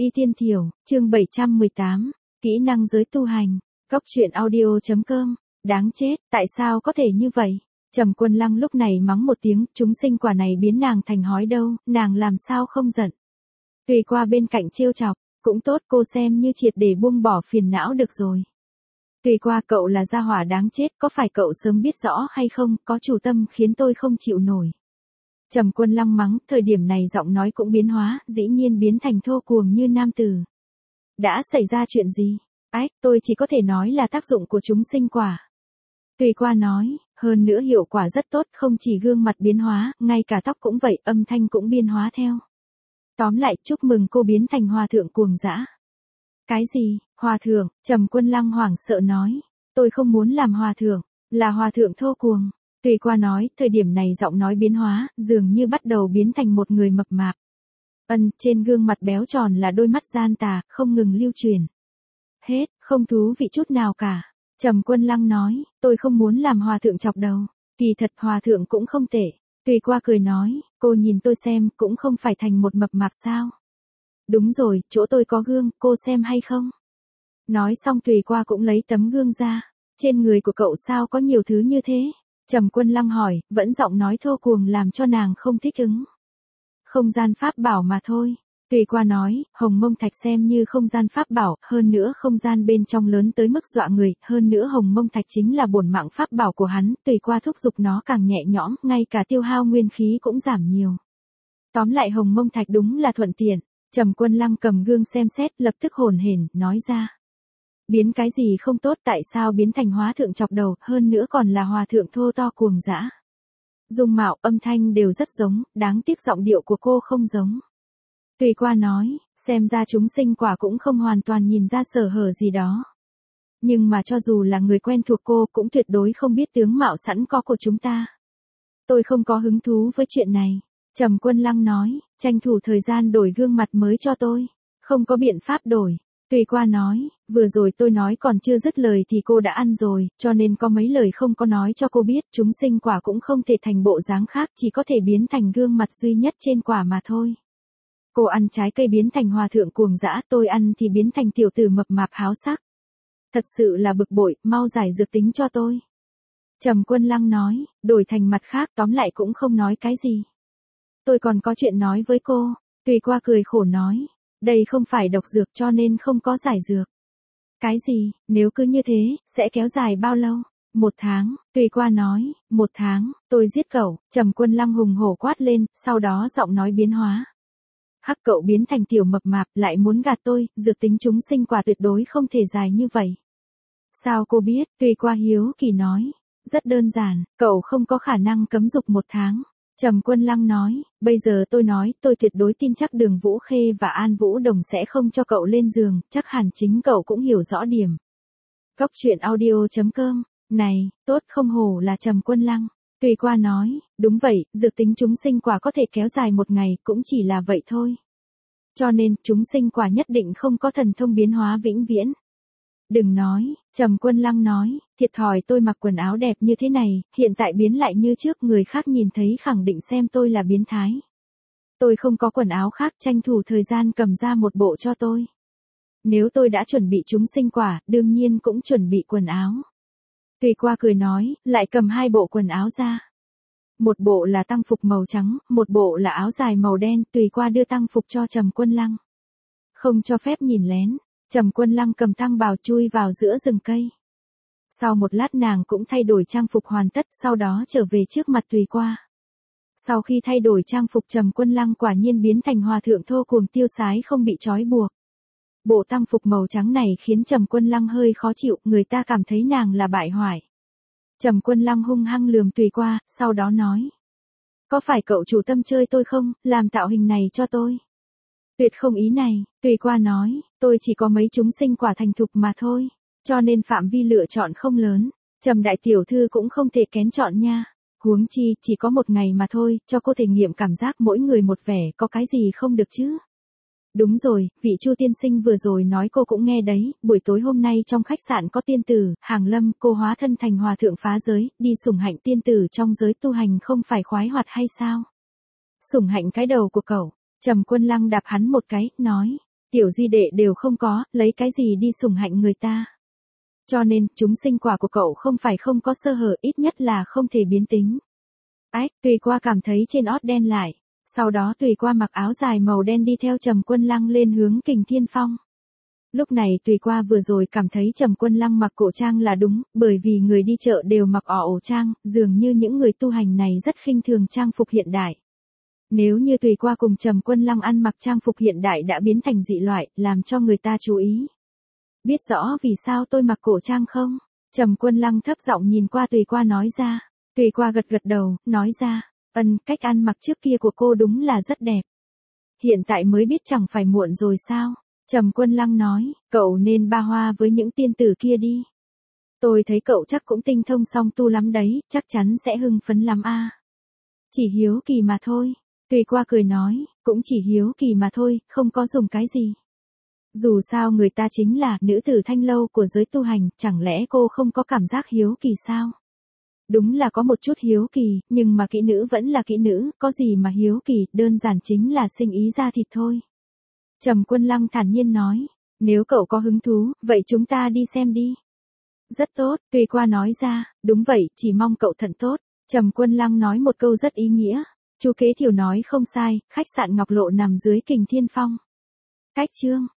Y Tiên Thiểu, chương 718, kỹ năng giới tu hành, góc truyện audio.com, đáng chết, tại sao có thể như vậy? Trầm Quân Lăng lúc này mắng một tiếng, chúng sinh quả này biến nàng thành hói đâu, nàng làm sao không giận. Tùy qua bên cạnh trêu chọc, cũng tốt cô xem như triệt để buông bỏ phiền não được rồi. Tùy qua cậu là gia hỏa đáng chết, có phải cậu sớm biết rõ hay không, có chủ tâm khiến tôi không chịu nổi. Trầm Quân Lăng mắng, thời điểm này giọng nói cũng biến hóa, dĩ nhiên biến thành thô cuồng như nam tử. Đã xảy ra chuyện gì? Ách, tôi chỉ có thể nói là tác dụng của chúng sinh quả. Tùy qua nói, hơn nữa hiệu quả rất tốt, không chỉ gương mặt biến hóa, ngay cả tóc cũng vậy, âm thanh cũng biến hóa theo. Tóm lại, chúc mừng cô biến thành hòa thượng cuồng dã. Cái gì, hòa thượng? Trầm Quân Lăng hoảng sợ nói, tôi không muốn làm hòa thượng, là hòa thượng thô cuồng. Tùy qua nói, thời điểm này giọng nói biến hóa, dường như bắt đầu biến thành một người mập mạp. Trên gương mặt béo tròn là đôi mắt gian tà, không ngừng lưu truyền. Hết, không thú vị chút nào cả. Trầm Quân Lăng nói, tôi không muốn làm hòa thượng chọc đầu. Kỳ thật hòa thượng cũng không tệ. Tùy qua cười nói, cô nhìn tôi xem, cũng không phải thành một mập mạp sao. Đúng rồi, chỗ tôi có gương, cô xem hay không? Nói xong Tùy qua cũng lấy tấm gương ra. Trên người của cậu sao có nhiều thứ như thế? Trầm Quân Lăng hỏi, vẫn giọng nói thô cuồng làm cho nàng không thích ứng. Không gian pháp bảo mà thôi. Tùy qua nói, hồng mông thạch xem như không gian pháp bảo, hơn nữa không gian bên trong lớn tới mức dọa người, hơn nữa hồng mông thạch chính là bổn mạng pháp bảo của hắn, tùy qua thúc giục nó càng nhẹ nhõm, ngay cả tiêu hao nguyên khí cũng giảm nhiều. Tóm lại hồng mông thạch đúng là thuận tiện. Trầm Quân Lăng cầm gương xem xét, lập tức hồn hển, nói ra. Biến cái gì không tốt, tại sao biến thành hóa thượng chọc đầu, hơn nữa còn là hòa thượng thô to cuồng dã. Dung mạo, âm thanh đều rất giống, đáng tiếc giọng điệu của cô không giống. Tùy qua nói, xem ra chúng sinh quả cũng không hoàn toàn nhìn ra sở hở gì đó. Nhưng mà cho dù là người quen thuộc cô cũng tuyệt đối không biết tướng mạo sẵn có của chúng ta. Tôi không có hứng thú với chuyện này. Trầm Quân Lăng nói, tranh thủ thời gian đổi gương mặt mới cho tôi. Không có biện pháp đổi. Tùy qua nói, vừa rồi tôi nói còn chưa dứt lời thì cô đã ăn rồi, cho nên có mấy lời không có nói cho cô biết, chúng sinh quả cũng không thể thành bộ dáng khác, chỉ có thể biến thành gương mặt duy nhất trên quả mà thôi. Cô ăn trái cây biến thành hòa thượng cuồng dã, tôi ăn thì biến thành tiểu tử mập mạp háo sắc. Thật sự là bực bội, mau giải dược tính cho tôi. Trầm Quân Lăng nói, đổi thành mặt khác, tóm lại cũng không nói cái gì. Tôi còn có chuyện nói với cô. Tùy qua cười khổ nói, đây không phải độc dược cho nên không có giải dược. Cái gì, nếu cứ như thế, sẽ kéo dài bao lâu? 1 tháng, Tùy qua nói, 1 tháng, tôi giết cậu. Trầm Quân Lăng hùng hổ quát lên, sau đó giọng nói biến hóa. Hắc, cậu biến thành tiểu mập mạp, lại muốn gạt tôi, dược tính chúng sinh quả tuyệt đối không thể dài như vậy. Sao cô biết? Tùy qua hiếu kỳ nói. Rất đơn giản, cậu không có khả năng cấm dục 1 tháng. Trầm Quân Lăng nói, bây giờ tôi nói, tôi tuyệt đối tin chắc Đường Vũ Khê và An Vũ Đồng sẽ không cho cậu lên giường, chắc hẳn chính cậu cũng hiểu rõ điểm. Góc truyện audio.com, này, tốt không hổ là Trầm Quân Lăng. Tùy qua nói, đúng vậy, dược tính chúng sinh quả có thể kéo dài 1 ngày, cũng chỉ là vậy thôi. Cho nên, chúng sinh quả nhất định không có thần thông biến hóa vĩnh viễn. Đừng nói, Trầm Quân Lăng nói, thiệt thòi tôi mặc quần áo đẹp như thế này, hiện tại biến lại như trước, người khác nhìn thấy khẳng định xem tôi là biến thái. Tôi không có quần áo khác, tranh thủ thời gian cầm ra một bộ cho tôi. Nếu tôi đã chuẩn bị chúng sinh quả, đương nhiên cũng chuẩn bị quần áo. Tùy qua cười nói, lại cầm 2 bộ quần áo ra. Một bộ là tăng phục màu trắng, một bộ là áo dài màu đen, Tùy qua đưa tăng phục cho Trầm Quân Lăng. Không cho phép nhìn lén. Trầm Quân Lăng cầm tăng bào chui vào giữa rừng cây. Sau một lát nàng cũng thay đổi trang phục hoàn tất, sau đó trở về trước mặt Tùy qua. Sau khi thay đổi trang phục Trầm Quân Lăng quả nhiên biến thành hòa thượng thô cuồng tiêu sái không bị trói buộc. Bộ tăng phục màu trắng này khiến Trầm Quân Lăng hơi khó chịu, người ta cảm thấy nàng là bại hoại. Trầm Quân Lăng hung hăng lườm Tùy qua, sau đó nói. Có phải cậu chủ tâm chơi tôi không, làm tạo hình này cho tôi? Tuyệt không ý này, Tùy qua nói, tôi chỉ có mấy chúng sinh quả thành thục mà thôi, cho nên phạm vi lựa chọn không lớn, Trầm đại tiểu thư cũng không thể kén chọn nha, huống chi chỉ có 1 ngày mà thôi, cho cô thể nghiệm cảm giác mỗi người một vẻ, có cái gì không được chứ? Đúng rồi, vị Chu tiên sinh vừa rồi nói cô cũng nghe đấy, buổi tối hôm nay trong khách sạn có tiên tử, Hàng Lâm, cô hóa thân thành hòa thượng phá giới, đi sủng hạnh tiên tử trong giới tu hành không phải khoái hoạt hay sao? Sủng hạnh cái đầu của cậu. Trầm Quân Lăng đạp hắn một cái, nói, Tiểu di đệ đều không có, lấy cái gì đi sủng hạnh người ta. Cho nên, chúng sinh quả của cậu không phải không có sơ hở, ít nhất là không thể biến tính. Ách, Tùy Qua cảm thấy trên ót đen lại. Sau đó Tùy Qua mặc áo dài màu đen đi theo Trầm Quân Lăng lên hướng Kình Thiên Phong. Lúc này Tùy Qua vừa rồi cảm thấy Trầm Quân Lăng mặc cổ trang là đúng, bởi vì người đi chợ đều mặc ổ trang, dường như những người tu hành này rất khinh thường trang phục hiện đại. Nếu như Tùy Qua cùng Trầm Quân Lăng ăn mặc trang phục hiện đại đã biến thành dị loại, làm cho người ta chú ý. Biết rõ vì sao tôi mặc cổ trang không? Trầm Quân Lăng thấp giọng nhìn qua Tùy Qua nói ra. Tùy Qua gật gật đầu, nói ra, cách ăn mặc trước kia của cô đúng là rất đẹp. Hiện tại mới biết chẳng phải muộn rồi sao? Trầm Quân Lăng nói, cậu nên ba hoa với những tiên tử kia đi. Tôi thấy cậu chắc cũng tinh thông song tu lắm đấy, chắc chắn sẽ hưng phấn lắm a. Chỉ hiếu kỳ mà thôi. Tùy Qua cười nói, cũng chỉ hiếu kỳ mà thôi, không có dùng cái gì. Dù sao người ta chính là nữ tử thanh lâu của giới tu hành, chẳng lẽ cô không có cảm giác hiếu kỳ sao? Đúng là có một chút hiếu kỳ, nhưng mà kỹ nữ vẫn là kỹ nữ, có gì mà hiếu kỳ, đơn giản chính là sinh ý ra thịt thôi. Trầm Quân Lăng thản nhiên nói, nếu cậu có hứng thú, vậy chúng ta đi xem đi. Rất tốt, Tùy Qua nói ra, đúng vậy, chỉ mong cậu thận tốt. Trầm Quân Lăng nói một câu rất ý nghĩa. Chu Kế Thiểu nói không sai, khách sạn Ngọc Lộ nằm dưới Kình Thiên Phong. Cách chương